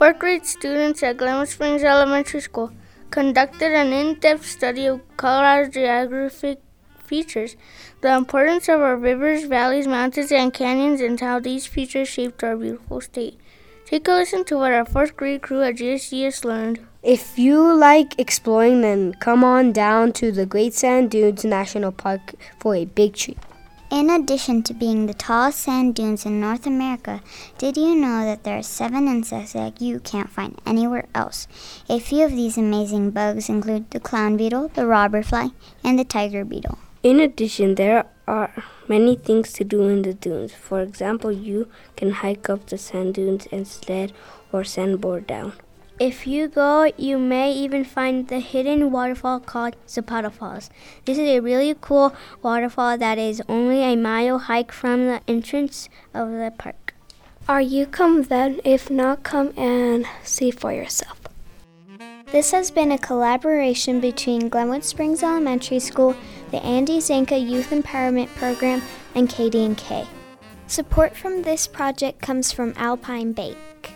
Fourth grade students at Glenwood Springs Elementary School conducted an in-depth study of Colorado's geographic features, the importance of our rivers, valleys, mountains, and canyons, and how these features shaped our beautiful state. Take a listen to what our fourth grade crew at GSCS learned. If you like exploring, then come on down to the Great Sand Dunes National Park for a big treat. In addition to being the tallest sand dunes in North America, did you know that there are 7 insects that you can't find anywhere else? A few of these amazing bugs include the clown beetle, the robber fly, and the tiger beetle. In addition, there are many things to do in the dunes. For example, you can hike up the sand dunes and sled or sandboard down. If you go, you may even find the hidden waterfall called Zapata Falls. This is a really cool waterfall that is only a mile hike from the entrance of the park. Are you come then? If not, come and see for yourself. This has been a collaboration between Glenwood Springs Elementary School, the Andy Zanka Youth Empowerment Program, and KD&K. Support from this project comes from Alpine Bake.